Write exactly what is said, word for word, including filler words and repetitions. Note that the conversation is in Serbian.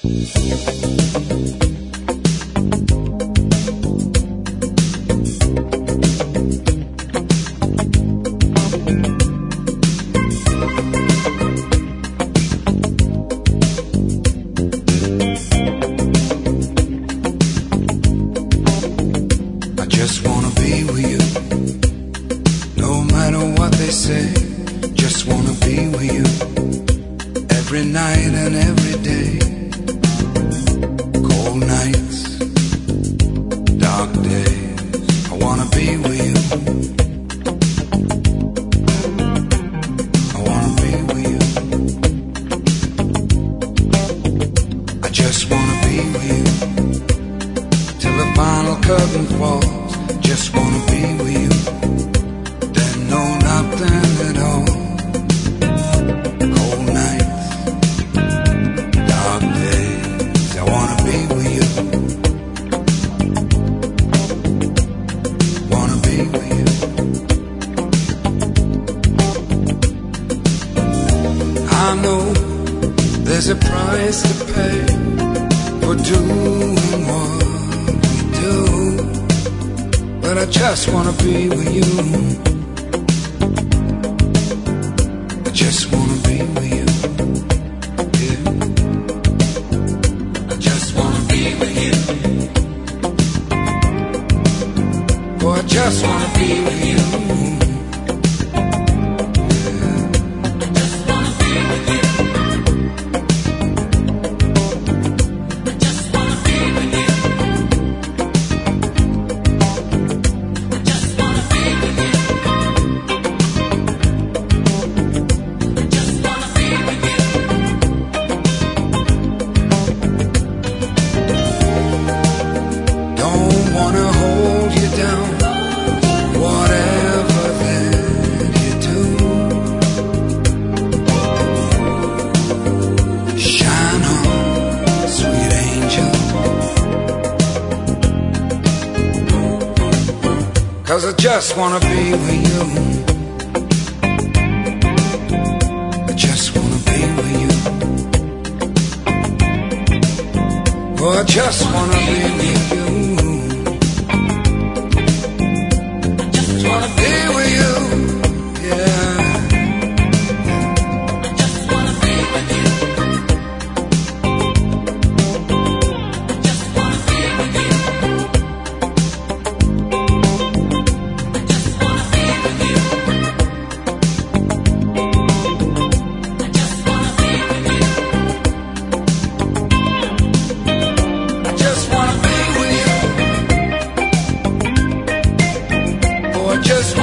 Cause I just wanna be with you. I just wanna be with you. Oh, I just wanna be with you. I just wanna be with you. Yeah. I just wanna be with you. I just wanna be with you. Just